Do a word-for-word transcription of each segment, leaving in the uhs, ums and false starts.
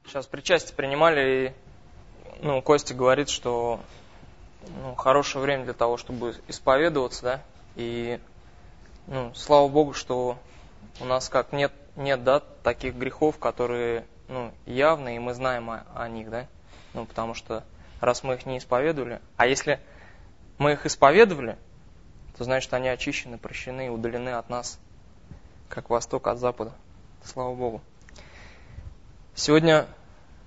Сейчас причастие принимали, и ну, Костя говорит, что ну, хорошее время для того, чтобы исповедоваться, да, и ну, слава Богу, что у нас как нет, нет, да, таких грехов, которые ну, явны, и мы знаем о, о них, да, ну, потому что раз мы их не исповедовали, а если мы их исповедовали, то значит они очищены, прощены и удалены от нас, как восток от запада. Слава Богу. Сегодня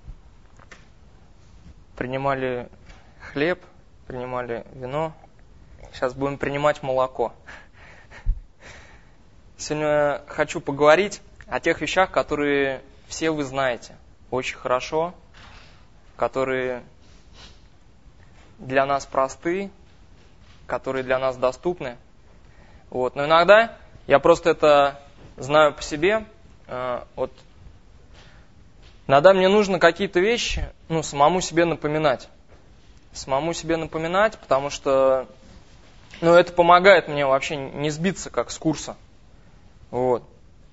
принимали хлеб, принимали вино. Сейчас будем принимать молоко. Сегодня хочу поговорить о тех вещах, которые все вы знаете очень хорошо, которые для нас просты, которые для нас доступны. Вот. Но иногда я просто это знаю по себе. Вот. Иногда мне нужно какие-то вещи ну, самому себе напоминать. Самому себе напоминать, потому что ну, это помогает мне вообще не сбиться как с курса. Вот.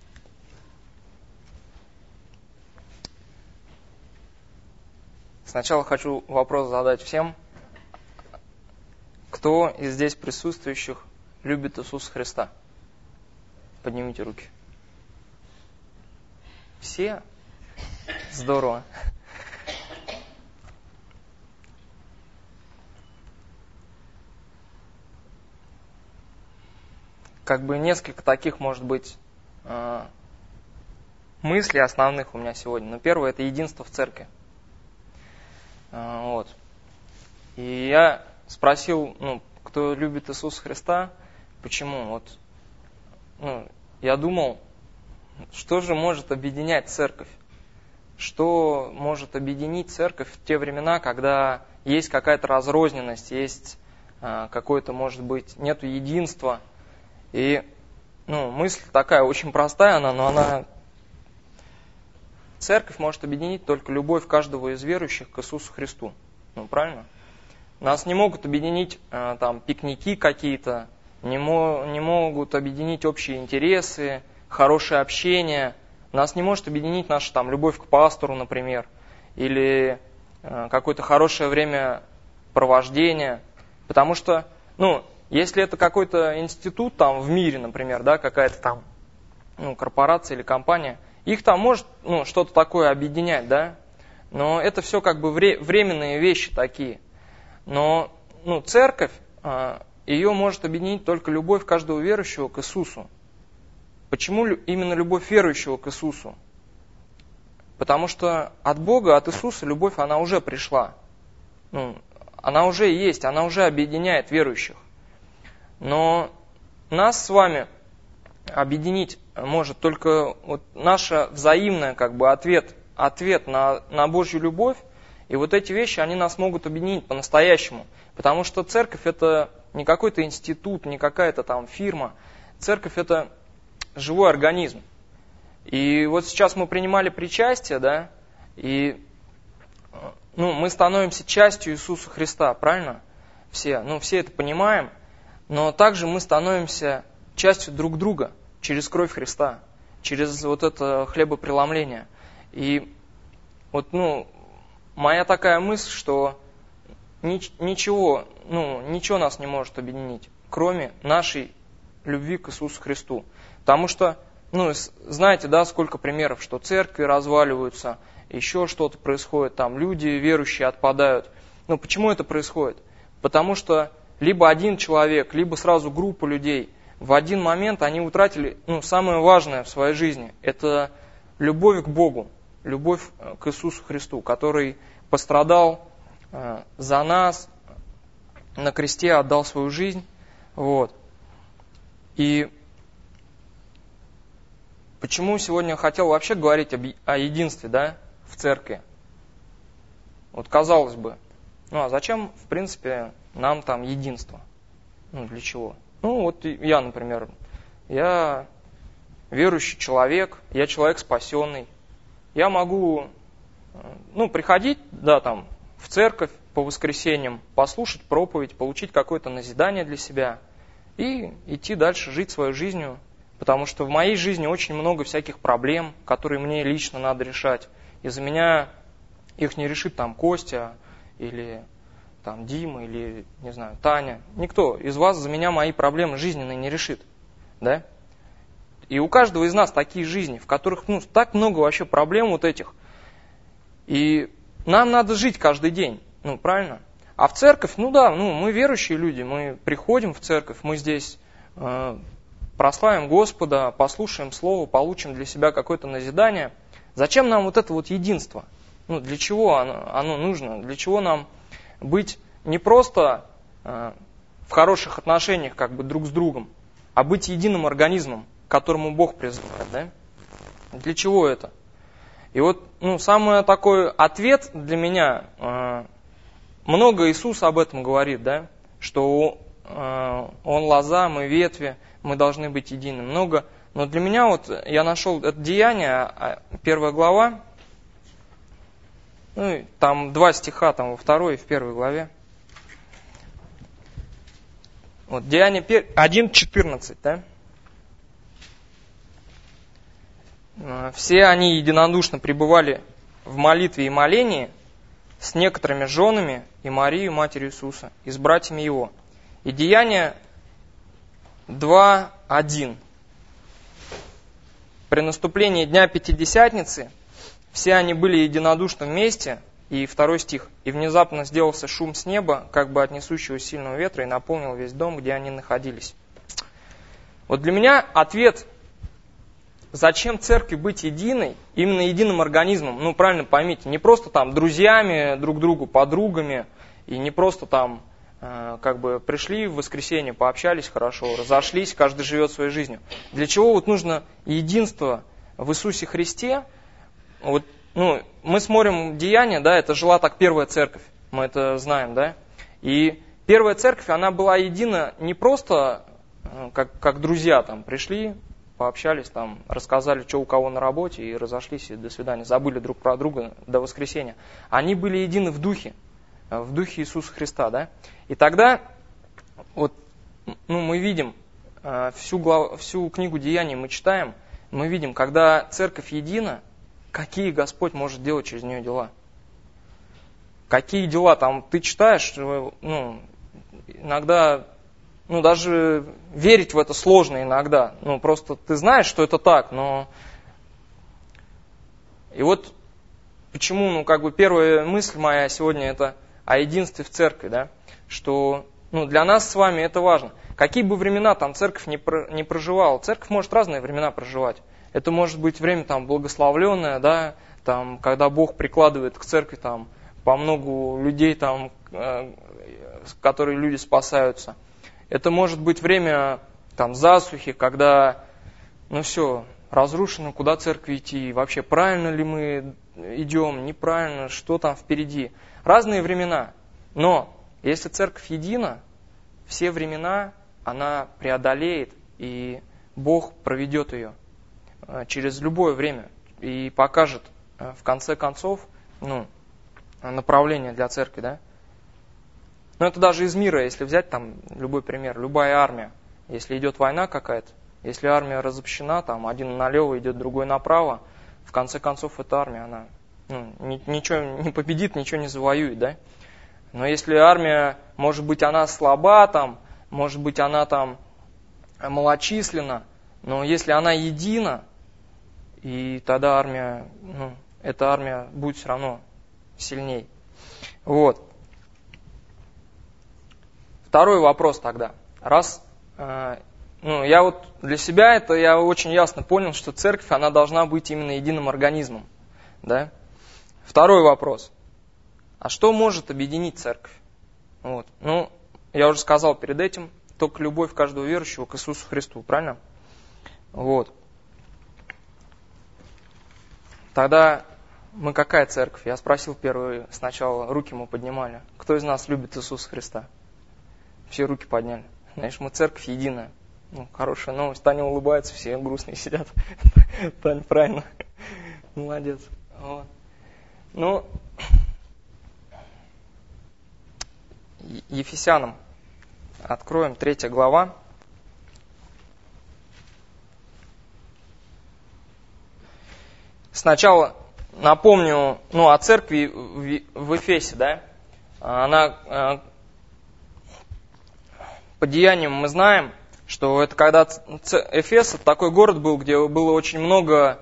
Сначала хочу вопрос задать всем. Кто из здесь присутствующих любит Иисуса Христа? Поднимите руки. Все? Здорово. Как бы несколько таких, может быть, мыслей основных у меня сегодня. Но первое – это единство в церкви. Вот. И я спросил, ну, кто любит Иисуса Христа, почему? Вот, ну, я думал, что же может объединять церковь? Что может объединить церковь в те времена, когда есть какая-то разрозненность, есть э, какое-то, может быть, нету единства. И ну, мысль такая очень простая, она, но она... Церковь может объединить только любовь каждого из верующих к Иисусу Христу. Ну, правильно? Нас не могут объединить э, там, пикники какие-то, не, мо- не могут объединить общие интересы, хорошее общение. Нас не может объединить наша там, любовь к пастору, например, или э, какое-то хорошее время провождения. Потому что, ну, если это какой-то институт там в мире, например, да, какая-то там ну, корпорация или компания, их там может ну, что-то такое объединять, да, но это все как бы вре- временные вещи такие. Но ну, церковь, э, ее может объединить только любовь каждого верующего к Иисусу. Почему именно любовь верующего к Иисусу? Потому что от Бога, от Иисуса любовь, она уже пришла. Ну, она уже есть, она уже объединяет верующих. Но нас с вами объединить может только вот наша взаимная как бы, ответ, ответ на, на Божью любовь. И вот эти вещи, они нас могут объединить по-настоящему. Потому что церковь это не какой-то институт, не какая-то там фирма. Церковь это живой организм. И вот сейчас мы принимали причастие, да, и ну, мы становимся частью Иисуса Христа, правильно? Все, ну, все это понимаем, но также мы становимся частью друг друга через кровь Христа, через вот это хлебопреломление. И вот, ну, моя такая мысль, что ничего, ну, ничего нас не может объединить, кроме нашей любви к Иисусу Христу. Потому что, ну, знаете, да, сколько примеров, что церкви разваливаются, еще что-то происходит, там люди верующие отпадают. Ну, почему это происходит? Потому что либо один человек, либо сразу группа людей в один момент они утратили, ну, самое важное в своей жизни. Это любовь к Богу, любовь к Иисусу Христу, который пострадал э, за нас, на кресте отдал свою жизнь. Вот. И почему сегодня я хотел вообще говорить об, о единстве, да, в церкви? Вот казалось бы, ну а зачем, в принципе, нам там единство? Ну, для чего? Ну, вот я, например, я верующий человек, я человек спасенный. Я могу, ну, приходить, да, там, в церковь по воскресеньям, послушать проповедь, получить какое-то назидание для себя и идти дальше, жить своей жизнью. Потому что в моей жизни очень много всяких проблем, которые мне лично надо решать. и за меня их не решит там Костя или там Дима или, не знаю, Таня. Никто из вас за меня мои проблемы жизненные не решит. Да? И у каждого из нас такие жизни, в которых ну, так много вообще проблем вот этих. И нам надо жить каждый день. Ну, правильно? А в церковь, ну да, ну, мы верующие люди, мы приходим в церковь, мы здесь э, прославим Господа, послушаем Слово, получим для себя какое-то назидание. Зачем нам вот это вот единство? Ну, для чего оно, оно нужно? Для чего нам быть не просто э, в хороших отношениях как бы друг с другом, а быть единым организмом, к которому Бог призывает, да? Для чего это? И вот, ну, самый такой ответ для меня, э, много Иисус об этом говорит, да, что э, Он лоза, мы ветви, мы должны быть едины. Много, но для меня вот я нашел это Деяние, первая глава, ну, там два стиха, там во второй и в первой главе. Вот, Деяние один четырнадцать, да. Все они единодушно пребывали в молитве и молении с некоторыми женами и Марией, матерью Иисуса, и с братьями Его. И Деяние два один. При наступлении Дня Пятидесятницы все они были единодушно вместе, и второй стих. И внезапно сделался шум с неба, как бы от несущего сильного ветра, и наполнил весь дом, где они находились. Вот для меня ответ, зачем церкви быть единой, именно единым организмом, ну правильно поймите, не просто там друзьями, друг другу, подругами, и не просто там э, как бы пришли в воскресенье, пообщались хорошо, разошлись, каждый живет своей жизнью. Для чего вот нужно единство в Иисусе Христе? Вот, ну, мы смотрим Деяния, да, это жила так первая церковь, мы это знаем, да, и первая церковь, она была едина не просто э, как, как друзья там пришли, пообщались, там, рассказали, что у кого на работе, и разошлись, и до свидания, забыли друг про друга до воскресенья. Они были едины в духе, в духе Иисуса Христа, да. И тогда, вот, ну, мы видим, всю, глав, всю книгу Деяний мы читаем, мы видим, когда церковь едина, какие Господь может делать через нее дела. Какие дела там ты читаешь, ну, иногда... Ну, даже верить в это сложно иногда. Ну, просто ты знаешь, что это так, но... И вот почему, ну, как бы первая мысль моя сегодня это о единстве в церкви, да, что, ну, для нас с вами это важно. Какие бы времена там церковь не, про, не проживала, церковь может разные времена проживать. Это может быть время там благословленное, да, там, когда Бог прикладывает к церкви там по многу людей там, э, которые люди спасаются. Это может быть время там, засухи, когда, ну все, разрушено, куда церкви идти, вообще правильно ли мы идем, неправильно, что там впереди. Разные времена, но если церковь едина, все времена она преодолеет, и Бог проведет ее через любое время и покажет в конце концов ну, направление для церкви, да. Но это даже из мира, если взять там любой пример, любая армия, если идет война какая-то, если армия разобщена, там один налево идет, другой направо, в конце концов эта армия, она ну, ничего не победит, ничего не завоюет, да? Но если армия, может быть, она слаба, там, может быть, она там малочисленна, но если она едина, и тогда армия, ну, эта армия будет все равно сильней. Вот. Второй вопрос тогда. Раз, э, ну, я вот для себя это я очень ясно понял, что церковь, она должна быть именно единым организмом. Да? Второй вопрос. А что может объединить церковь? Вот. Ну, я уже сказал перед этим, только любовь каждого верующего к Иисусу Христу, правильно? Вот. Тогда мы какая церковь? Я спросил первый, сначала руки мы поднимали. Кто из нас любит Иисуса Христа? Все руки подняли. Знаешь, мы церковь единая. Ну, хорошая новость. Таня улыбается, все грустные сидят. Таня, правильно. Молодец. Вот. Ну, Ефесянам откроем, третья глава. Сначала напомню, ну, о церкви в Эфесе, да. Она, по деяниям мы знаем, что это когда Эфес, это такой город был, где было очень много,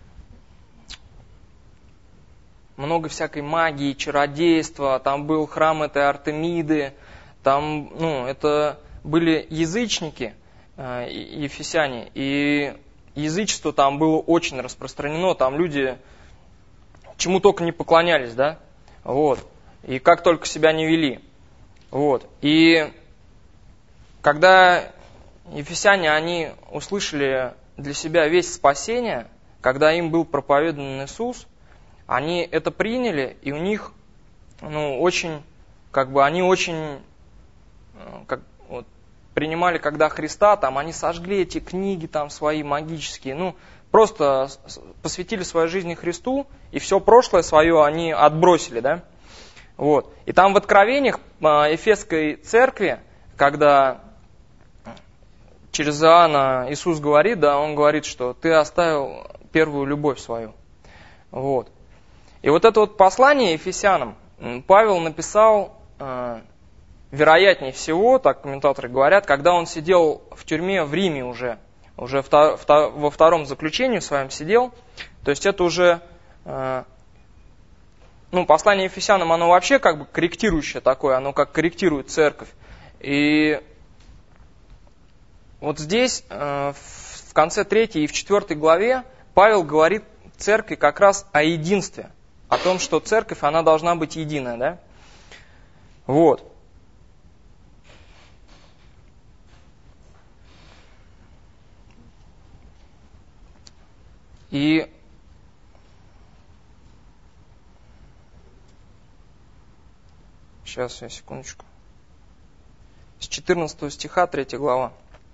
много всякой магии, чародейства, там был храм этой Артемиды, там, ну, это были язычники, ефесяне, и язычество там было очень распространено, там люди чему только не поклонялись, да, вот, и как только себя не вели, вот, и когда ефесяне, они услышали для себя весть спасения, когда им был проповедан Иисус, они это приняли, и у них, ну, очень, как бы, они очень, как, вот, принимали, когда Христа, там, они сожгли эти книги, там, свои магические, ну, просто посвятили свою жизнь Христу, и все прошлое свое они отбросили, да, вот. И там в Откровениях Эфесской церкви, когда через Иоанна Иисус говорит, да, он говорит, что ты оставил первую любовь свою. Вот. И вот это вот послание Ефесянам Павел написал, э, вероятнее всего, так комментаторы говорят, когда он сидел в тюрьме в Риме уже, уже втор, втор, во втором заключении своем сидел. То есть это уже, э, ну, послание Ефесянам, оно вообще как бы корректирующее такое, оно как корректирует церковь. И вот здесь, в конце третьей и в четвертой главе, Павел говорит церкви как раз о единстве, о том, что церковь, она должна быть единая, да? Вот. И сейчас, я секундочку. С четырнадцатого стиха, третья глава.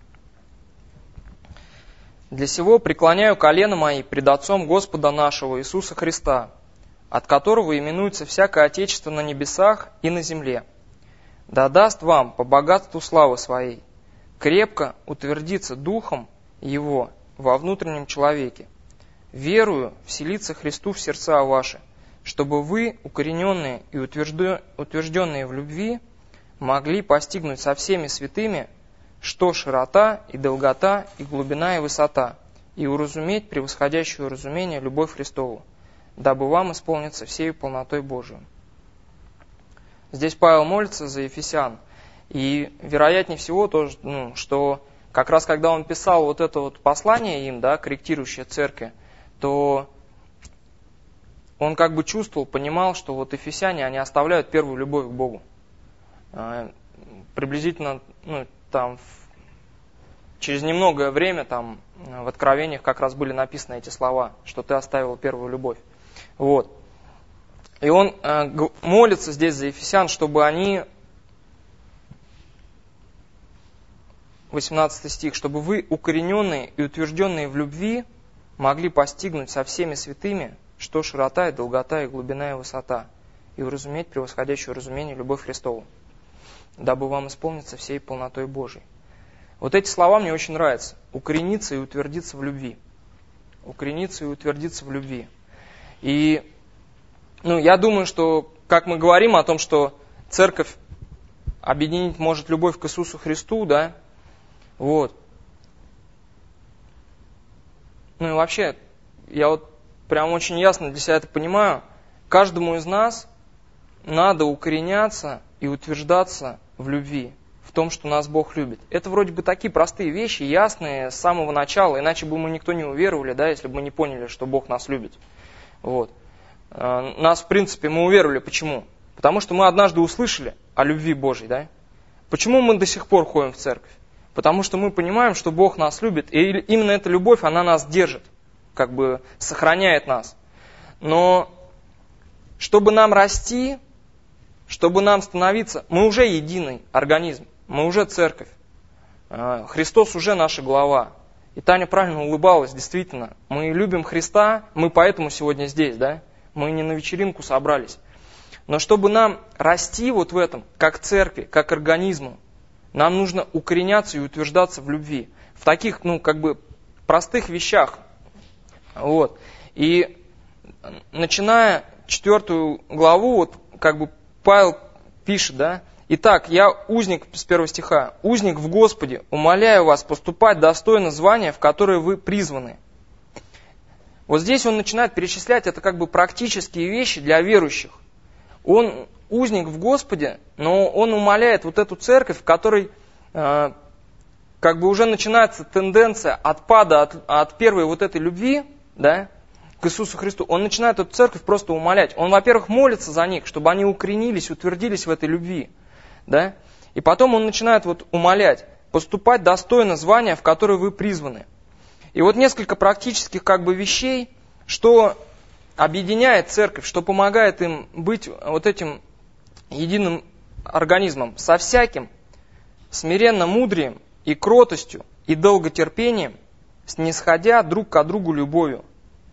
«Для сего преклоняю колено мои пред Отцом Господа нашего Иисуса Христа, от которого именуется всякое Отечество на небесах и на земле. Да даст вам по богатству славы Своей крепко утвердиться Духом Его во внутреннем человеке, верую вселиться Христу в сердца ваши, чтобы вы, укорененные и утвержденные в любви, могли постигнуть со всеми святыми, что широта и долгота и глубина и высота, и уразуметь превосходящую разумение любовь Христову, дабы вам исполниться всею полнотой Божию». Здесь Павел молится за ефесян, и вероятнее всего тоже, ну, что как раз когда он писал вот это вот послание им, да, корректирующее церкви, то он как бы чувствовал, понимал, что вот ефесяне, они оставляют первую любовь к Богу. Приблизительно, ну, там, через немногое время там в Откровениях как раз были написаны эти слова, что ты оставил первую любовь. Вот. И он э, молится здесь за ефесян, чтобы они, восемнадцатый стих, чтобы вы, укорененные и утвержденные в любви, могли постигнуть со всеми святыми, что широта и долгота и глубина и высота, и уразуметь превосходящее разумение любовь Христову, дабы вам исполниться всей полнотой Божией. Вот эти слова мне очень нравятся. Укорениться и утвердиться в любви. Укорениться и утвердиться в любви. И, ну, я думаю, что, как мы говорим о том, что церковь объединить может любовь к Иисусу Христу, да, вот. Ну и вообще, я вот прям очень ясно для себя это понимаю, каждому из нас надо укореняться и утверждаться в любви, в том, что нас Бог любит. Это вроде бы такие простые вещи, ясные с самого начала, иначе бы мы никто не уверовали, да, если бы мы не поняли, что Бог нас любит. Вот. Нас, в принципе, мы уверовали. Почему? Потому что мы однажды услышали о любви Божьей, да? Почему мы до сих пор ходим в церковь? Потому что мы понимаем, что Бог нас любит, и именно эта любовь, она нас держит, как бы сохраняет нас. Но чтобы нам расти, чтобы нам становиться, мы уже единый организм, мы уже церковь. Христос уже наша глава. И Таня правильно улыбалась, действительно. Мы любим Христа, мы поэтому сегодня здесь, да? Мы не на вечеринку собрались. Но чтобы нам расти вот в этом, как церкви, как организму, нам нужно укореняться и утверждаться в любви. В таких, ну, как бы простых вещах. Вот. И начиная четвертую главу, вот как бы Павел пишет, да, «Итак, я узник», с первого стиха, «узник в Господе, умоляю вас поступать достойно звания, в которое вы призваны». Вот здесь он начинает перечислять, это как бы практические вещи для верующих. Он узник в Господе, но он умоляет вот эту церковь, в которой э, как бы уже начинается тенденция отпада от, от первой вот этой любви, да, к Иисусу Христу. Он начинает эту церковь просто умолять. Он, во-первых, молится за них, чтобы они укоренились, утвердились в этой любви. Да? И потом он начинает вот умолять, поступать достойно звания, в которое вы призваны. И вот несколько практических как бы вещей, что объединяет церковь, что помогает им быть вот этим единым организмом, со всяким смиренно мудрием и кротостью и долготерпением, снисходя друг к другу любовью,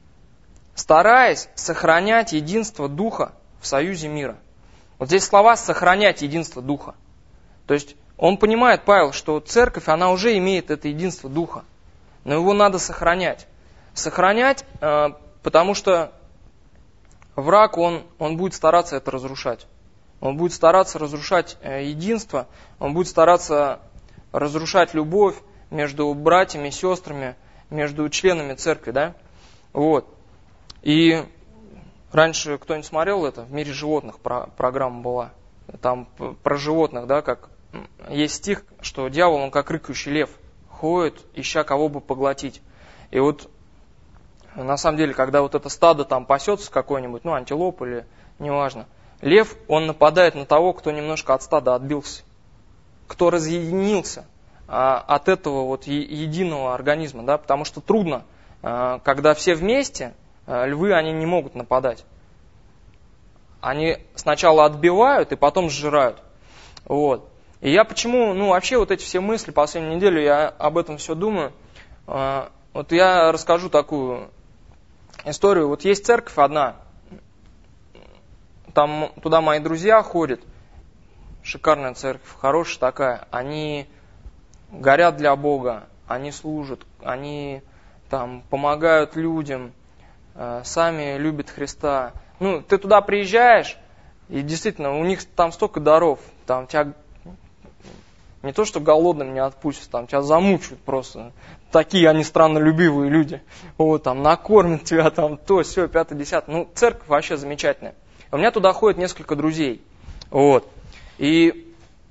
стараясь сохранять единство Духа в союзе мира. Вот здесь слова «сохранять единство Духа». То есть он понимает, Павел, что церковь, она уже имеет это единство Духа, но его надо сохранять. Сохранять, потому что враг, он, он будет стараться это разрушать. Он будет стараться разрушать единство, он будет стараться разрушать любовь между братьями, сестрами, между членами церкви, да? Вот. И раньше кто-нибудь смотрел это? В «Мире животных» программа была. Там про животных, да, как есть стих, что дьявол, он как рыкающий лев, ходит, ища кого бы поглотить. И вот на самом деле, когда вот это стадо там пасется какой-нибудь, ну, антилоп или неважно, лев, он нападает на того, кто немножко от стада отбился, кто разъединился а, от этого вот единого организма, да, потому что трудно, а, когда все вместе, а, львы, они не могут нападать. Они сначала отбивают и потом сжирают. Вот. И я почему, ну, вообще вот эти все мысли, последнюю неделю я об этом все думаю. А, вот я расскажу такую историю. Вот есть церковь одна, там туда мои друзья ходят, шикарная церковь, хорошая такая, они горят для Бога, они служат, они там помогают людям, сами любят Христа. Ну, ты туда приезжаешь, и действительно, у них там столько даров, там тебя не то, что голодным не отпустят, там тебя замучают просто. Такие они страннолюбивые люди. Вот, там накормят тебя, там то, все, пятое, десятое. Ну, церковь вообще замечательная. У меня туда ходят несколько друзей. Вот. И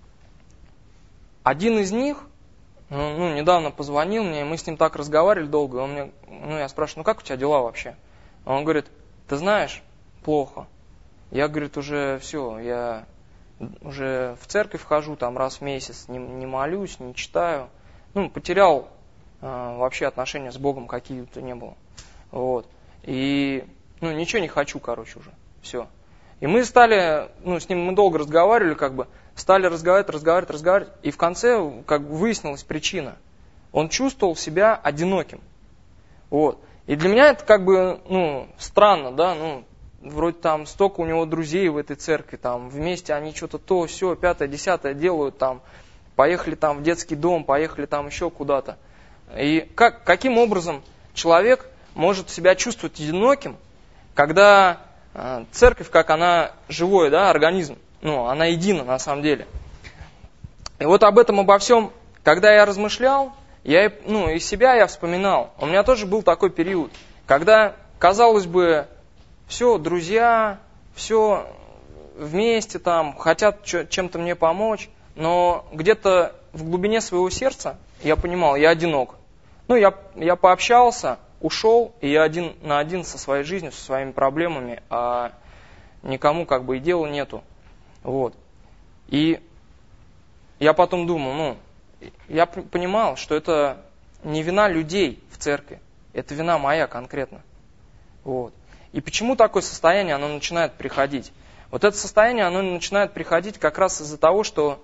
один из них, ну, недавно позвонил мне, мы с ним так разговаривали долго, он мне, ну, я спрашиваю, ну, как у тебя дела вообще? Он говорит, ты знаешь, плохо. Я, говорит, уже все, я уже в церковь хожу там раз в месяц, не, не молюсь, не читаю. Ну, потерял э, вообще отношения с Богом какие-то не было. Вот. И, ну, ничего не хочу, короче, уже. Все. И мы стали, ну, с ним мы долго разговаривали, как бы, стали разговаривать, разговаривать, разговаривать, и в конце, как бы, выяснилась причина. Он чувствовал себя одиноким. Вот. И для меня это, как бы, ну, странно, да, ну, вроде там столько у него друзей в этой церкви, там, вместе они что-то то, все, пятое, десятое делают, там, поехали там в детский дом, поехали там еще куда-то. И как, каким образом человек может себя чувствовать одиноким, когда церковь, как она живой, да, организм, ну, она едина на самом деле. И вот об этом, обо всем, когда я размышлял, я, ну, из себя я вспоминал. У меня тоже был такой период, когда, казалось бы, все, друзья, все вместе там, хотят чем-то мне помочь, но где-то в глубине своего сердца я понимал, я одинок. Ну, я, я пообщался, ушел, и я один на один со своей жизнью, со своими проблемами, а никому как бы и дела нету. Вот. И я потом думал, ну, я понимал, что это не вина людей в церкви, это вина моя конкретно. Вот. И почему такое состояние, оно начинает приходить? Вот это состояние, оно начинает приходить как раз из-за того, что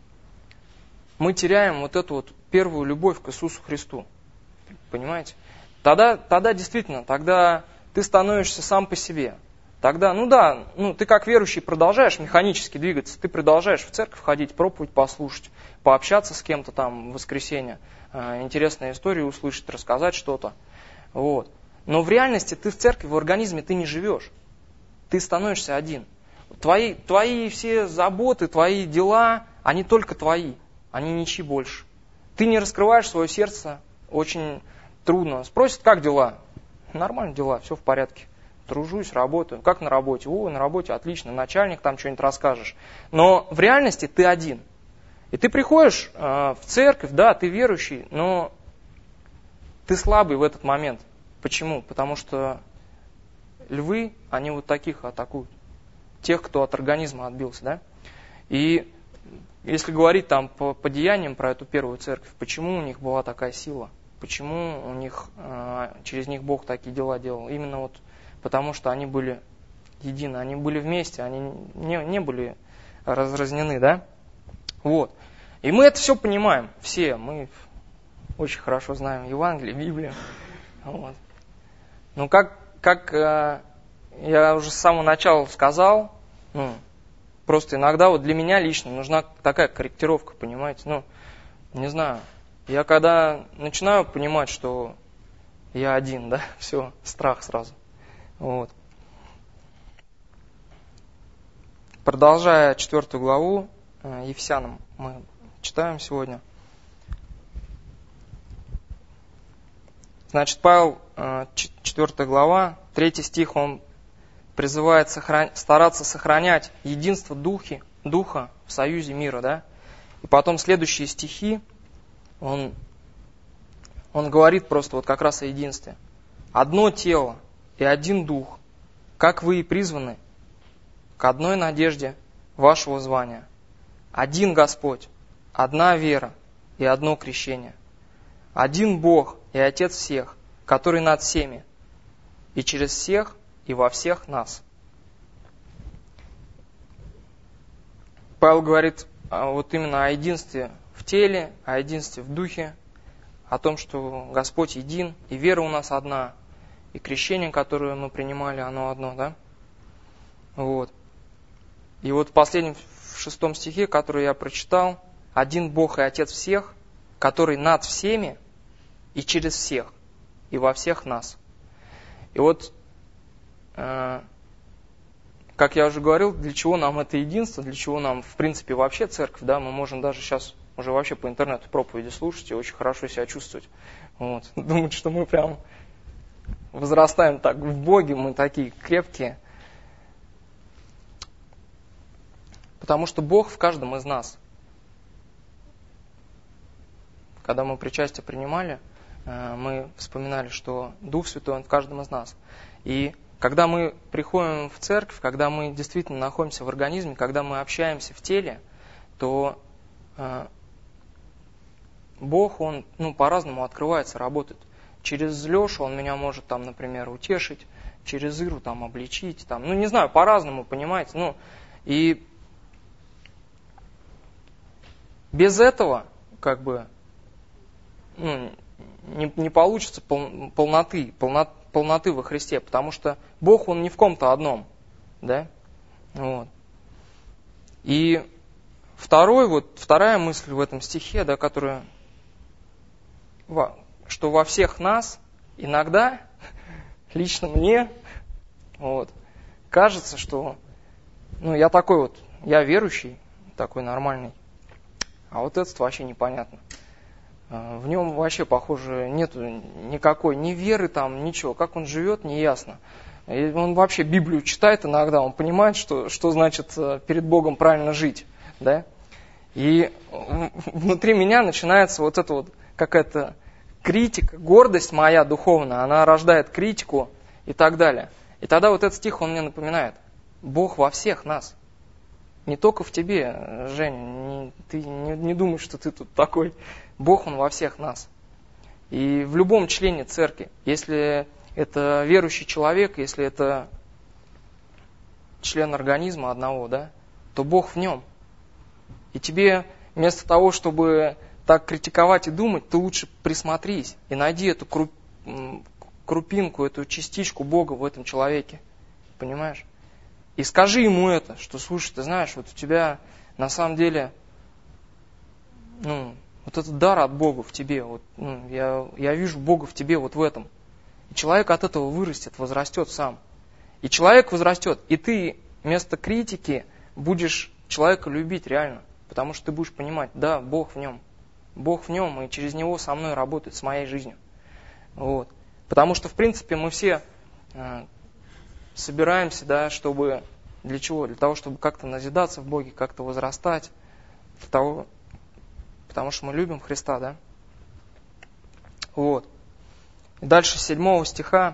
мы теряем вот эту вот первую любовь к Иисусу Христу. Понимаете? Тогда, тогда действительно, тогда ты становишься сам по себе. Тогда, ну да, ну ты как верующий продолжаешь механически двигаться, ты продолжаешь в церковь ходить, проповедь послушать, пообщаться с кем-то там в воскресенье, интересные истории услышать, рассказать что-то. Вот. Но в реальности ты в церкви, в организме ты не живешь. Ты становишься один. Твои, твои все заботы, твои дела, они только твои. Они ничьи больше. Ты не раскрываешь свое сердце, очень трудно. Спросят, как дела? Нормально дела, все в порядке. Тружусь, работаю. Как на работе? О, на работе отлично, начальник, там что-нибудь расскажешь. Но в реальности ты один. И ты приходишь э, в церковь, да, ты верующий, но ты слабый в этот момент. Почему? Потому что львы, они вот таких атакуют. Тех, кто от организма отбился, да? И если говорить там по, по деяниям про эту первую церковь, почему у них была такая сила? Почему у них, э, через них Бог такие дела делал? Именно вот потому, что они были едины, они были вместе, они не, не были разразнены, да? Вот. И мы это все понимаем, все, мы очень хорошо знаем Евангелие, Библию. Вот. Ну, как, как э, я уже с самого начала сказал, ну, просто иногда вот для меня лично нужна такая корректировка, понимаете? Ну, не знаю, я когда начинаю понимать, что я один, да, все, страх сразу. Вот. Продолжая четвертую главу э, Ефесянам, мы читаем сегодня. Значит, Павел, четвертая глава, третий стих, он призывает сохран... стараться сохранять единство духи, духа в союзе мира, да? И потом следующие стихи, он, он говорит просто вот как раз о единстве. «Одно тело и один дух, как вы и призваны к одной надежде вашего звания. Один Господь, одна вера и одно крещение. Один Бог и Отец всех, который над всеми, и через всех, и во всех нас». Павел говорит вот именно о единстве в теле, о единстве в духе, о том, что Господь един, и вера у нас одна, и крещение, которое мы принимали, оно одно, да? Вот. И вот в последнем, в шестом стихе, который я прочитал, один Бог и Отец всех, который над всеми и через всех, и во всех нас. И вот, э, как я уже говорил, для чего нам это единство, для чего нам, в принципе, вообще церковь, да, мы можем даже сейчас уже вообще по интернету проповеди слушать и очень хорошо себя чувствовать. Вот. Думать, что мы прям возрастаем так в Боге, мы такие крепкие. Потому что Бог в каждом из нас. Когда мы причастие принимали, мы вспоминали, что Дух Святой, Он в каждом из нас. И когда мы приходим в церковь, когда мы действительно находимся в организме, когда мы общаемся в теле, то Бог, Он ну, по-разному открывается, работает. Через Лешу Он меня может, там, например, утешить, через Иру там, обличить, там, ну не знаю, по-разному, понимаете. Ну, и без этого, как бы, ну, не, не получится пол, полноты, полно, полноты во Христе, потому что Бог, Он не в ком-то одном, да, вот. И второй, вот, вторая мысль в этом стихе, да, которая, что во всех нас иногда, лично мне, вот, кажется, что, ну, я такой вот, я верующий, такой нормальный, а вот этот вообще непонятно. В нем вообще, похоже, нету никакой ни веры там, ничего. Как он живет, неясно. И он вообще Библию читает иногда, он понимает, что, что значит перед Богом правильно жить. Да? И внутри меня начинается вот эта вот какая-то критика, гордость моя духовная, она рождает критику и так далее. И тогда вот этот стих, он мне напоминает, Бог во всех нас. Не только в тебе, Женя, не, ты не, не думай, что ты тут такой. Бог, Он во всех нас. И в любом члене церкви, если это верующий человек, если это член организма одного, да, то Бог в нем. И тебе вместо того, чтобы так критиковать и думать, ты лучше присмотрись и найди эту крупинку, эту частичку Бога в этом человеке. Понимаешь? И скажи ему это, что, слушай, ты знаешь, вот у тебя на самом деле, ну, вот этот дар от Бога в тебе, вот, ну, я, я вижу Бога в тебе вот в этом. И человек от этого вырастет, возрастет сам. И человек возрастет, и ты вместо критики будешь человека любить реально. Потому что ты будешь понимать, да, Бог в нем. Бог в нем, и через него со мной работает, с моей жизнью. Вот. Потому что, в принципе, мы все э, собираемся, да, чтобы... Для чего? Для того, чтобы как-то назидаться в Боге, как-то возрастать. Для того, потому что мы любим Христа, да? Вот. И дальше с седьмого стиха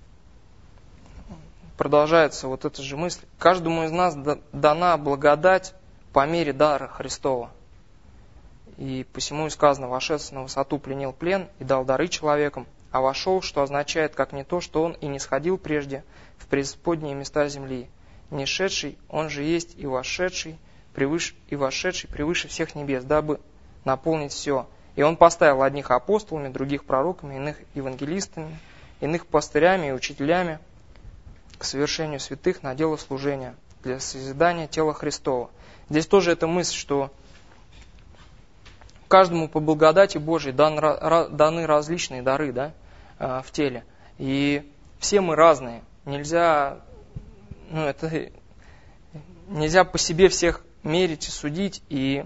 продолжается вот эта же мысль. Каждому из нас дана благодать по мере дара Христова. И посему и сказано, вошедший на высоту пленил плен и дал дары человекам, а вошел, что означает, как не то, что он и не сходил прежде в преисподние места земли. Не шедший, он же есть и вошедший, превыше, и вошедший превыше всех небес, дабы наполнить все. И он поставил одних апостолами, других пророками, иных евангелистами, иных пастырями и учителями к совершению святых на дело служения, для созидания тела Христова. Здесь тоже эта мысль, что каждому по благодати Божией даны различные дары, да, в теле. И все мы разные. Нельзя, ну, это, нельзя по себе всех мерить и судить. И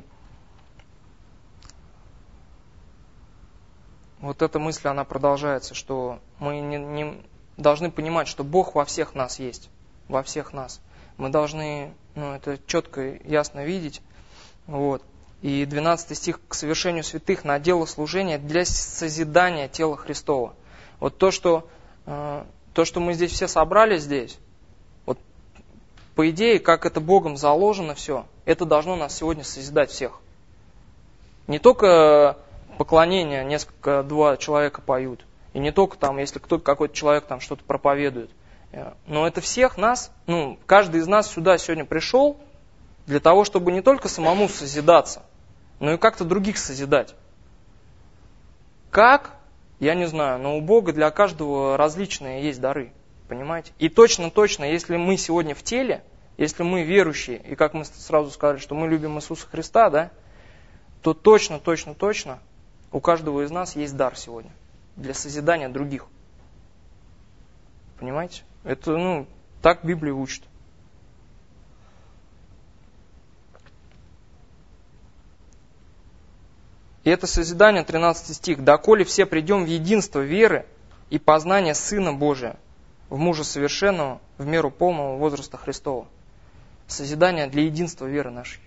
вот эта мысль, она продолжается, что мы не, не должны понимать, что Бог во всех нас есть. Во всех нас. Мы должны, ну, это четко и ясно видеть. Вот. И двенадцатый стих, к совершению святых на дело служения для созидания тела Христова. Вот то, что, э, то, что мы здесь все собрались здесь, вот по идее, как это Богом заложено все, это должно нас сегодня созидать всех. Не только поклонение, несколько, два человека поют, и не только там, если кто-то, какой-то человек там что-то проповедует, но это всех нас, ну, каждый из нас сюда сегодня пришел для того, чтобы не только самому созидаться, но и как-то других созидать. Как? Я не знаю, но у Бога для каждого различные есть дары, понимаете? И точно-точно, если мы сегодня в теле, если мы верующие, и как мы сразу сказали, что мы любим Иисуса Христа, да, то точно-точно-точно у каждого из нас есть дар сегодня для созидания других. Понимаете? Это, ну, так Библия учит. И это созидание, тринадцатый стих. «Доколе все придем в единство веры и познания Сына Божия, в мужа совершенного, в меру полного возраста Христова». Созидание для единства веры нашей.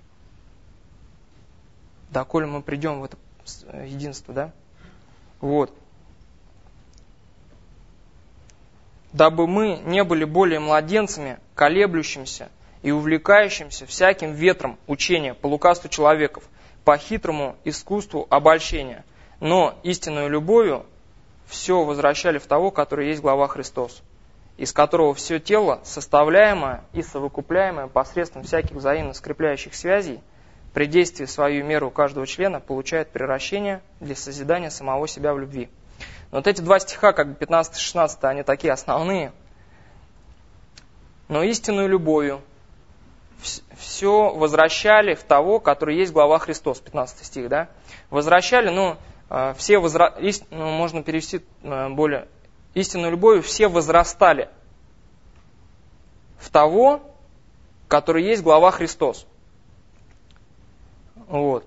Доколе мы придем в это единство, да? Вот. «Дабы мы не были более младенцами, колеблющимся и увлекающимся всяким ветром учения по лукавству человеков, по хитрому искусству обольщения, но истинную любовью все возвращали в того, который есть глава Христос, из которого все тело, составляемое и совокупляемое посредством всяких взаимно скрепляющих связей, при действии в свою меру каждого члена получает превращение для созидания самого себя в любви». Но вот эти два стиха, как бы пятнадцатый-шестнадцатый, они такие основные. «Но истинную любовью все возвращали в того, который есть глава Христос», пятнадцатый стих, да? Возвращали, ну, все возра... ну, можно перевести более, истинную любовью все возрастали в того, который есть глава Христос. Вот.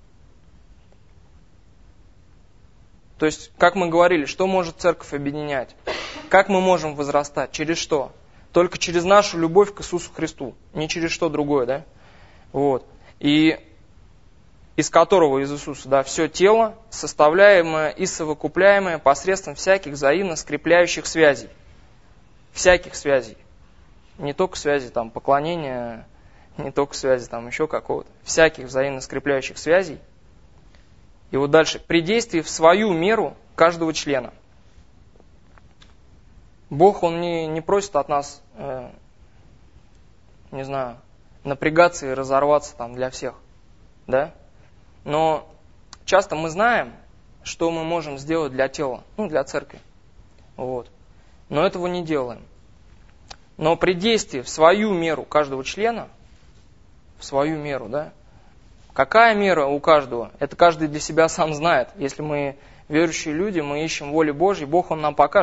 То есть, как мы говорили, что может церковь объединять? Как мы можем возрастать? Через что? Только через нашу любовь к Иисусу Христу, не через что другое, да? Вот. И из которого, из Иисуса, да, все тело, составляемое и совокупляемое посредством всяких взаимно скрепляющих связей. Всяких связей. Не только связи там поклонения, не только связи там еще какого-то. Всяких взаимно скрепляющих связей. И вот дальше. При действии в свою меру каждого члена. Бог, Он не, не просит от нас, э, не знаю, напрягаться и разорваться там для всех. Да? Но часто мы знаем, что мы можем сделать для тела, ну, для церкви. Вот. Но этого не делаем. Но при действии в свою меру каждого члена, в свою меру, да, какая мера у каждого? Это каждый для себя сам знает. Если мы верующие люди, мы ищем воли Божьей, Бог Он нам покажет,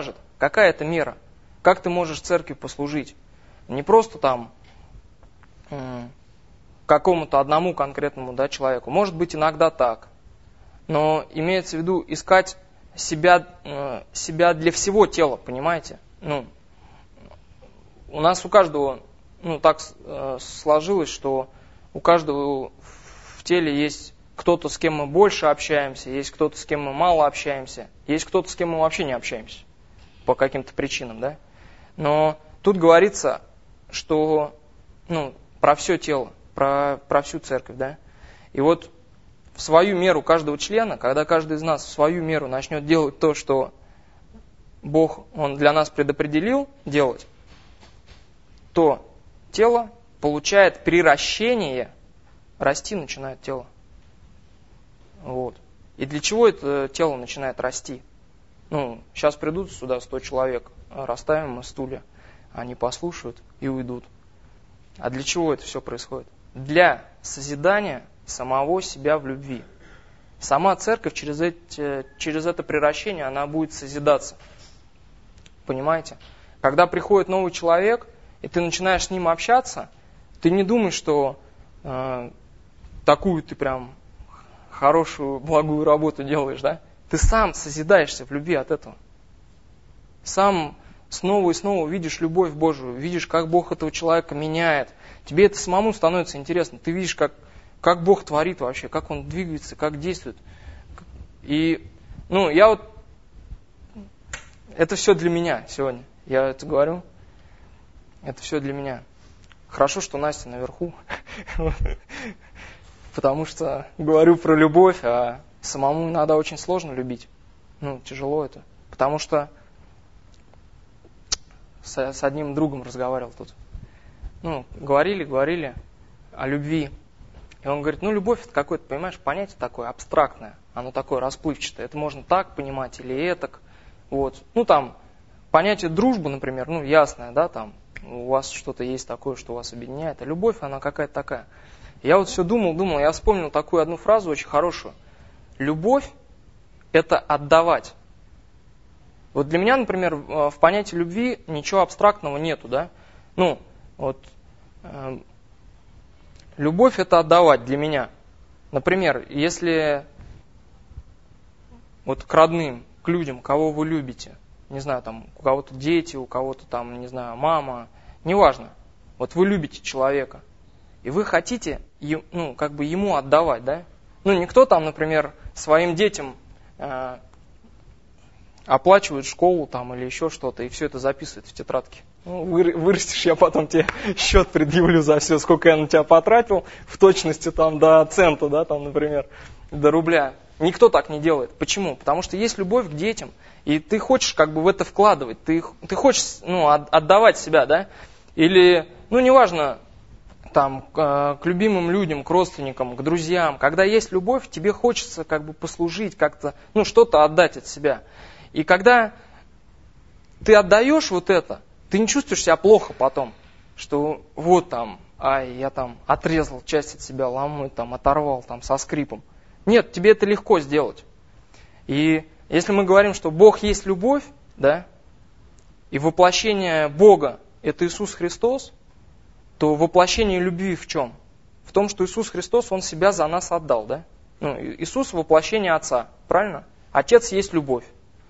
Какая это мера? Как ты можешь церкви послужить? Не просто там м- какому-то одному конкретному, да, человеку. Может быть, иногда так. Но имеется в виду искать себя, э, себя для всего тела, понимаете? Ну, у нас у каждого, ну, так э, сложилось, что у каждого в теле есть кто-то, с кем мы больше общаемся, есть кто-то, с кем мы мало общаемся, есть кто-то, с кем мы вообще не общаемся по каким-то причинам, да? Но тут говорится, что, ну, про все тело, про, про всю церковь, да? И вот в свою меру каждого члена, когда каждый из нас в свою меру начнет делать то, что Бог, Он для нас предопределил делать, то тело получает приращение, расти начинает тело. Вот. И для чего это тело начинает расти? Ну, сейчас придут сюда сто человек, расставим мы стулья, они послушают и уйдут. А для чего это все происходит? Для созидания самого себя в любви. Сама церковь через, эти, через это приращение, она будет созидаться. Понимаете? Когда приходит новый человек, и ты начинаешь с ним общаться, ты не думаешь, что э, такую ты прям хорошую, благую работу делаешь, да? Ты сам созидаешься в любви от этого. Сам снова и снова видишь любовь Божию, видишь, как Бог этого человека меняет. Тебе это самому становится интересно. Ты видишь, как, как Бог творит вообще, как Он двигается, как действует. И, ну, я вот... Это все для меня сегодня. Я это говорю. Это все для меня. Хорошо, что Настя наверху. Потому что говорю про любовь, а самому иногда очень сложно любить. Ну, тяжело это. Потому что с, с одним другом разговаривал тут. Ну, говорили, говорили о любви. И он говорит, ну, любовь это какое-то, понимаешь, понятие такое абстрактное. Оно такое расплывчатое. Это можно так понимать или этак. Вот. Ну, там, понятие дружбы, например, ну, ясное, да, там, у вас что-то есть такое, что вас объединяет. А любовь, она какая-то такая. Я вот все думал, думал, я вспомнил такую одну фразу очень хорошую. Любовь – это отдавать. Вот для меня, например, в понятии любви ничего абстрактного нету, да. Ну, вот, э, любовь – это отдавать для меня. Например, если вот к родным, к людям, кого вы любите, не знаю, там, у кого-то дети, у кого-то там, не знаю, мама, неважно. Вот вы любите человека. И вы хотите, ну, как бы ему отдавать, да? Ну, никто там, например, своим детям э, оплачивает школу там или еще что-то, и все это записывает в тетрадке. Ну, вырастешь, я потом тебе счет предъявлю за все, сколько я на тебя потратил, в точности там до цента, да, там, например, до рубля. Никто так не делает. Почему? Потому что есть любовь к детям, и ты хочешь как бы в это вкладывать, ты, ты хочешь, ну, отдавать себя, да? Или, ну, неважно, там, к любимым людям, к родственникам, к друзьям. Когда есть любовь, тебе хочется как бы послужить, как-то, ну, что-то отдать от себя. И когда ты отдаешь вот это, ты не чувствуешь себя плохо потом, что вот там, ай, я там отрезал часть от себя, ломой, там, оторвал там со скрипом. Нет, тебе это легко сделать. И если мы говорим, что Бог есть любовь, да, и воплощение Бога – это Иисус Христос, то воплощение любви в чем? В том, что Иисус Христос, Он себя за нас отдал, да? Ну, Иисус – воплощение Отца, правильно? Отец есть любовь.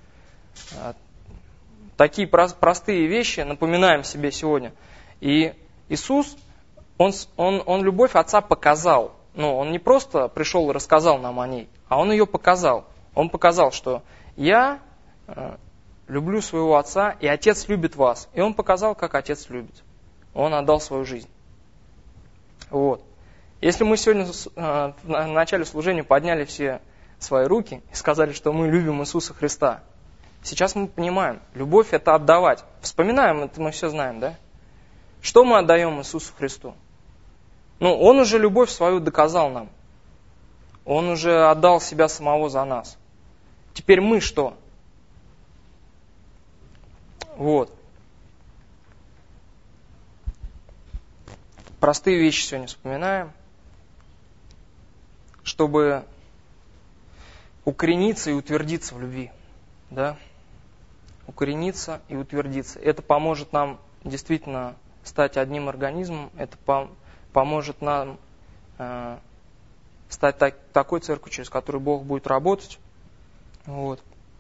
Такие простые вещи напоминаем себе сегодня. И Иисус, Он, он, он любовь Отца показал. Ну, Он не просто пришел и рассказал нам о ней, а Он ее показал. Он показал, что я люблю своего Отца, и Отец любит вас. И Он показал, как Отец любит. Он отдал свою жизнь. Вот. Если мы сегодня в начале служения подняли все свои руки и сказали, что мы любим Иисуса Христа, сейчас мы понимаем, любовь – это отдавать. Вспоминаем, это мы все знаем, да? Что мы отдаем Иисусу Христу? Ну, Он уже любовь свою доказал нам. Он уже отдал себя самого за нас. Теперь мы что? Вот. Простые вещи сегодня вспоминаем, чтобы укорениться и утвердиться в любви. Да? укорениться и утвердиться. Это поможет нам действительно стать одним организмом, это поможет нам э, стать так, такой церковью, через которую Бог будет работать. Вот.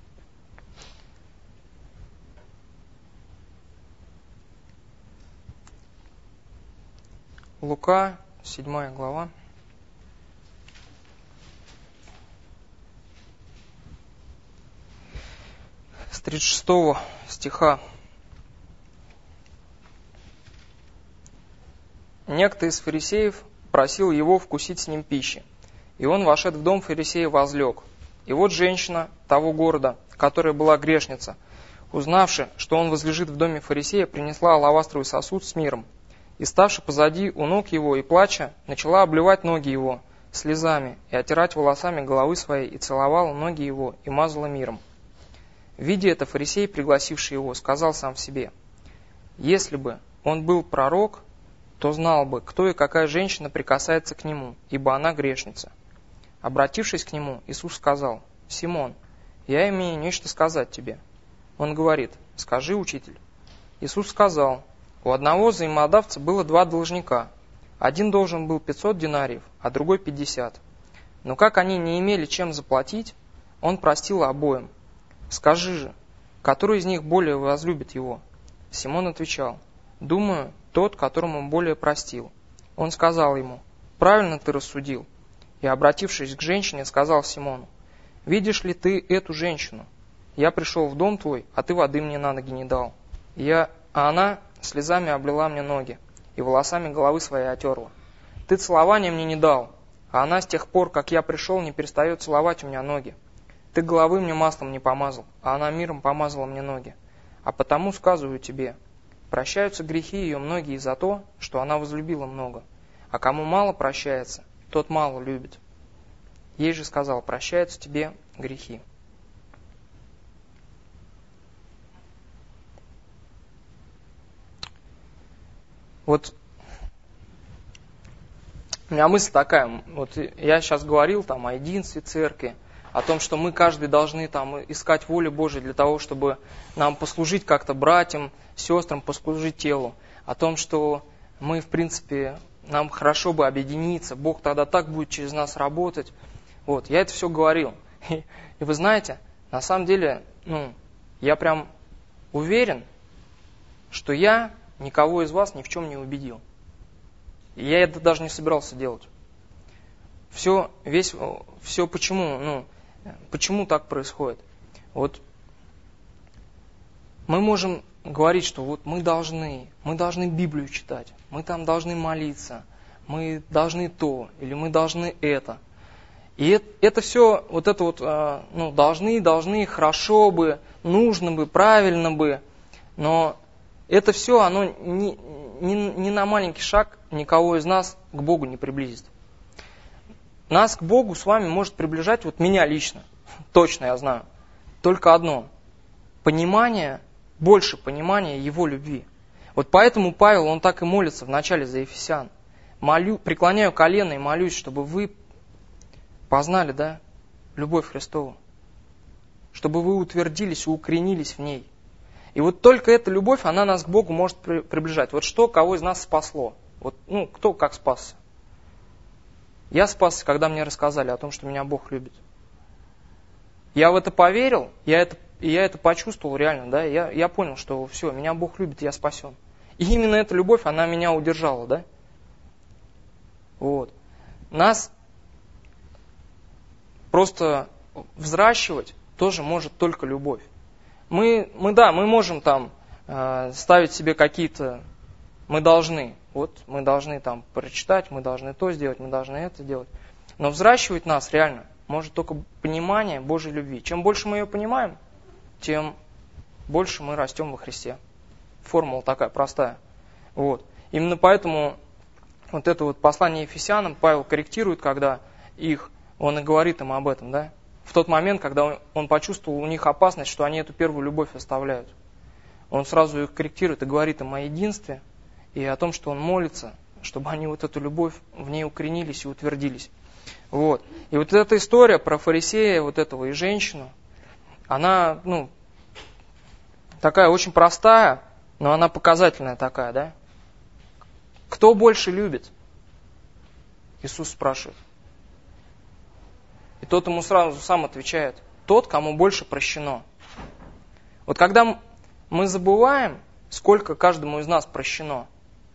Лука, седьмая глава. С тридцать шестого стиха. Некто из фарисеев просил его вкусить с ним пищи, и он, вошед в дом фарисея, возлег. И вот женщина того города, которая была грешница, узнавши, что он возлежит в доме фарисея, принесла алавастровый сосуд с миром, и, ставши позади у ног его и плача, начала обливать ноги его слезами и отирать волосами головы своей, и целовала ноги его и мазала миром. Видя это, фарисей, пригласивший его, сказал сам в себе: если бы он был пророк, то знал бы, кто и какая женщина прикасается к нему, ибо она грешница. Обратившись к нему, Иисус сказал: Симон, я имею нечто сказать тебе. Он говорит: скажи, учитель. Иисус сказал: у одного взаимодавца было два должника. Один должен был пятьсот динариев, а другой пятьдесят. Но как они не имели чем заплатить, он простил обоим. Скажи же, который из них более возлюбит его? Симон отвечал: думаю, тот, которому он более простил. Он сказал ему: правильно ты рассудил. И, обратившись к женщине, сказал Симону: видишь ли ты эту женщину? Я пришел в дом твой, а ты воды мне на ноги не дал. Я... А она слезами облила мне ноги и волосами головы своей отерла. Ты целования мне не дал, а она с тех пор, как я пришел, не перестает целовать у меня ноги. Ты головы мне маслом не помазал, а она миром помазала мне ноги. А потому сказываю тебе, прощаются грехи ее многие за то, что она возлюбила много. А кому мало прощается, тот мало любит. Ей же сказал: прощаются тебе грехи. Вот у меня мысль такая, вот я сейчас говорил там о единстве церкви, о том, что мы каждый должны там искать волю Божию для того, чтобы нам послужить как-то братьям, сестрам, послужить телу, о том, что мы, в принципе, нам хорошо бы объединиться, Бог тогда так будет через нас работать. Вот, я это все говорил. И, и вы знаете, на самом деле, ну, я прям уверен, что я никого из вас ни в чем не убедил. И я это даже не собирался делать. Все, весь, все почему, ну, почему так происходит? Вот мы можем говорить, что вот мы должны, мы должны Библию читать, мы там должны молиться, мы должны то, или мы должны это. И это, это все, вот это вот, ну, должны, должны, хорошо бы, нужно бы, правильно бы, но это все, оно ни, ни, ни на маленький шаг никого из нас к Богу не приблизит. Нас к Богу с вами может приближать, вот меня лично, точно я знаю, только одно. Понимание, больше понимания Его любви. Вот поэтому Павел, он так и молится вначале за Ефесян. Молю, преклоняю колено и молюсь, чтобы вы познали, да, любовь Христову. Чтобы вы утвердились и укоренились в ней. И вот только эта любовь, она нас к Богу может приближать. Вот что кого из нас спасло? Вот, ну, кто как спасся? Я спасся, когда мне рассказали о том, что меня Бог любит. Я в это поверил, я это, я это почувствовал реально, да, я, я понял, что все, меня Бог любит, я спасен. И именно эта любовь, она меня удержала, да. Вот. Нас просто взращивать тоже может только любовь. Мы, мы да, мы можем там э, ставить себе какие-то, мы должны, вот мы должны там прочитать, мы должны то сделать, мы должны это делать. Но взращивать нас реально может только понимание Божьей любви. Чем больше мы ее понимаем, тем больше мы растем во Христе. Формула такая простая. Вот. Именно поэтому вот это вот послание Ефесянам Павел корректирует, когда их, он и говорит им об этом, да. В тот момент, когда он почувствовал у них опасность, что они эту первую любовь оставляют. Он сразу их корректирует и говорит им о единстве и о том, что он молится, чтобы они вот эту любовь в ней укоренились и утвердились. Вот. И вот эта история про фарисея, вот этого и женщину, она, ну, такая очень простая, но она показательная такая, да? Кто больше любит? Иисус спрашивает. И тот ему сразу сам отвечает. Тот, кому больше прощено. Вот когда мы забываем, сколько каждому из нас прощено,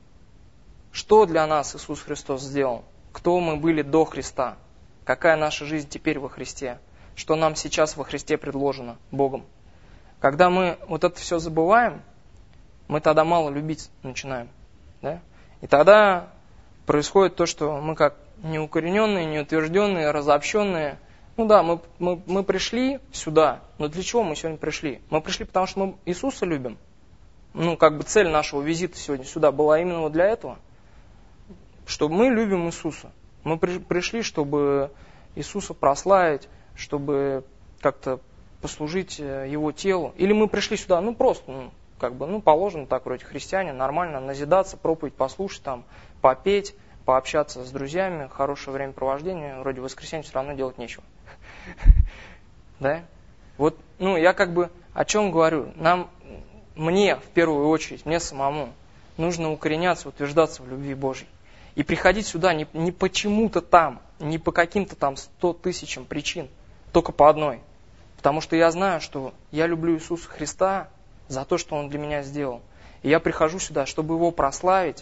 что для нас Иисус Христос сделал, кто мы были до Христа, какая наша жизнь теперь во Христе, что нам сейчас во Христе предложено Богом. Когда мы вот это все забываем, мы тогда мало любить начинаем. Да? И тогда происходит то, что мы как неукорененные, неутвержденные, разобщенные. Ну да, мы, мы, мы пришли сюда, но для чего мы сегодня пришли? Мы пришли, потому что мы Иисуса любим. Ну, как бы цель нашего визита сегодня сюда была именно вот для этого. Что мы любим Иисуса. Мы при, пришли, чтобы Иисуса прославить, чтобы как-то послужить Его телу. Или мы пришли сюда, ну просто, ну, как бы, ну, положено так вроде христиане, нормально, назидаться, проповедь послушать, там, попеть, пообщаться с друзьями, хорошее времяпровождение, вроде в воскресенье все равно делать нечего. Да? Вот, ну, я как бы о чем говорю? Нам, мне в первую очередь, мне самому, нужно укореняться, утверждаться в любви Божьей. И приходить сюда не, не почему-то там, не по каким-то там сто тысячам причин, только по одной. Потому что я знаю, что я люблю Иисуса Христа за то, что Он для меня сделал. И я прихожу сюда, чтобы Его прославить.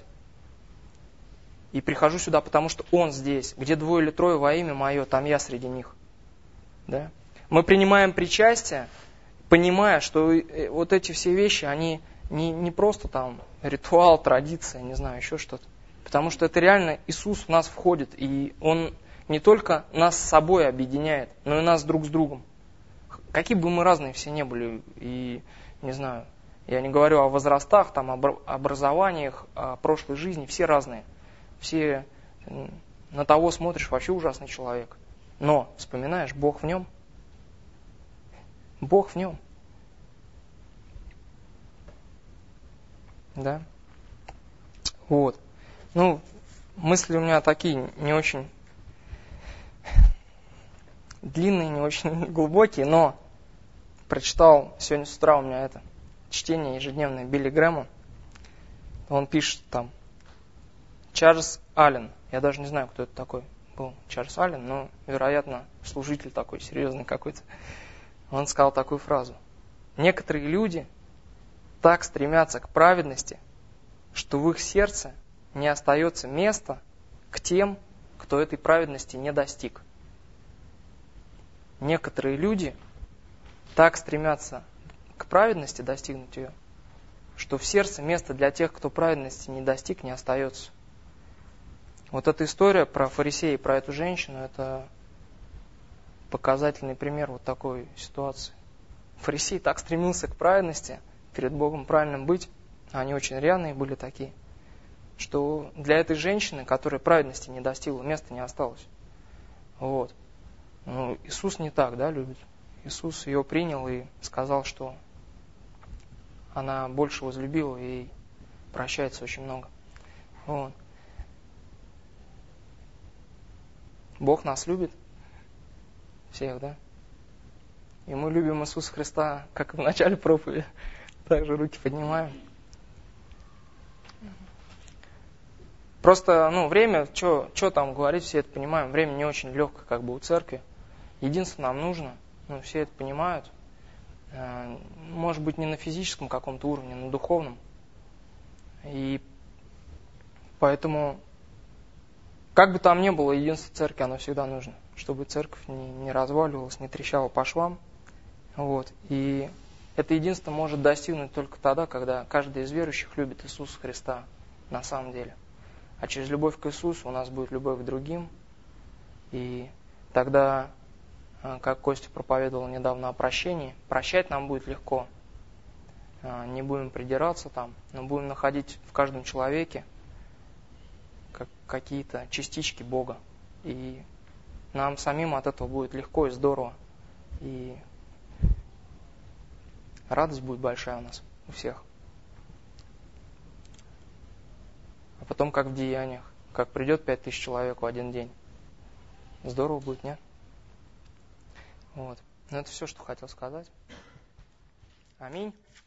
И прихожу сюда, потому что Он здесь. Где двое или трое во имя Мое, там я среди них. Да? Мы принимаем причастие, понимая, что вот эти все вещи, они не, не просто там ритуал, традиция, не знаю, еще что-то. Потому что это реально Иисус в нас входит. И Он не только нас с собой объединяет, но и нас друг с другом. Какие бы мы разные все не были, и, не знаю, я не говорю о возрастах, там, об образованиях, о прошлой жизни, все разные. Все на того смотришь, вообще ужасный человек. Но, вспоминаешь, Бог в нем. Бог в нем. Да? Вот. Ну, мысли у меня такие, не очень длинные, не очень глубокие, но прочитал сегодня с утра у меня это чтение ежедневное Билли Грэма. Он пишет там Чарльз Аллен. Я даже не знаю, кто это такой был, Чарльз Аллен, но, вероятно, служитель такой серьезный какой-то. Он сказал такую фразу. Некоторые люди так стремятся к праведности, что в их сердце не остается места к тем, кто этой праведности не достиг. Некоторые люди так стремятся к праведности, достигнуть ее, что в сердце места для тех, кто праведности не достиг, не остается. Вот эта история про фарисея и про эту женщину, это показательный пример вот такой ситуации. Фарисей так стремился к праведности, перед Богом правильным быть, а они очень рьяные были такие, что для этой женщины, которая праведности не достигла, места не осталось. Вот. Ну, Иисус не так, да, любит. Иисус ее принял и сказал, что она больше возлюбила и прощается очень много. Вот. Бог нас любит, всех, да? И мы любим Иисуса Христа, как и в начале проповеди. Также руки поднимаем. Просто, ну, время, что там говорить, все это понимаем, время не очень легкое, как бы, у церкви. Единственное, нам нужно, ну, все это понимают, может быть, не на физическом каком-то уровне, на духовном. И поэтому, как бы там ни было, единство церкви, оно всегда нужно, чтобы церковь не, не разваливалась, не трещала по швам. Вот. И это единство может достигнуть только тогда, когда каждый из верующих любит Иисуса Христа на самом деле. А через любовь к Иисусу у нас будет любовь к другим. И тогда, как Костя проповедовал недавно о прощении, прощать нам будет легко. Не будем придираться там, но будем находить в каждом человеке как какие-то частички Бога. И нам самим от этого будет легко и здорово. И радость будет большая у нас, у всех. А потом, как в деяниях, как придет пять тысяч человек в один день. Здорово будет, нет? Вот. Ну, это все, что хотел сказать. Аминь.